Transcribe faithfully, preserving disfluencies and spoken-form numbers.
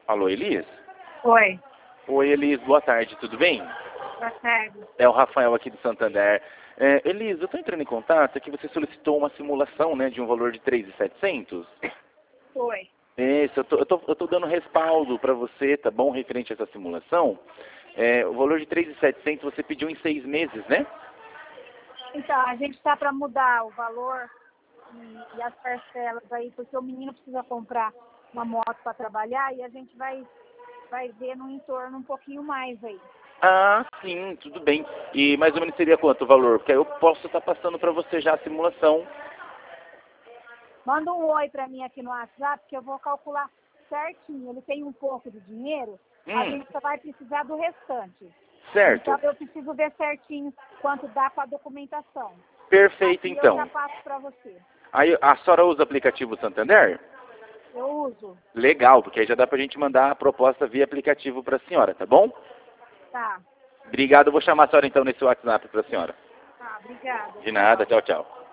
Alô, Elis? Oi, Oi, Elis, boa tarde, tudo bem? boa tarde. É o Rafael aqui do Santander. É, Elis, eu estou entrando em contato, é que você solicitou uma simulação, né, de um valor de três mil e setecentos. Oi. Isso, eu tô, eu tô, eu tô dando respaldo para você, tá bom, referente a essa simulação. É, o valor de três mil e setecentos você pediu em seis meses, né? Então, a gente está para mudar o valor e, e as parcelas aí, porque o menino precisa comprar uma moto para trabalhar e a gente vai, vai ver no entorno um pouquinho mais aí. Ah, sim, tudo bem. E mais ou menos seria quanto o valor? Porque aí eu posso estar passando para você já a simulação. Manda um oi para mim aqui no WhatsApp, que eu vou calcular certinho. Ele tem um pouco de dinheiro, a Hum, gente só vai precisar do restante. certo. Então, eu preciso ver certinho quanto dá para a documentação. Perfeito, Aqui eu já então. passo para você. Aí a senhora usa o aplicativo Santander? Eu uso. Legal, porque aí já dá pra gente mandar a proposta via aplicativo para a senhora, tá bom? Tá, Obrigado, eu vou chamar a senhora então nesse WhatsApp para a senhora. tá, obrigada. De nada, tchau, tchau.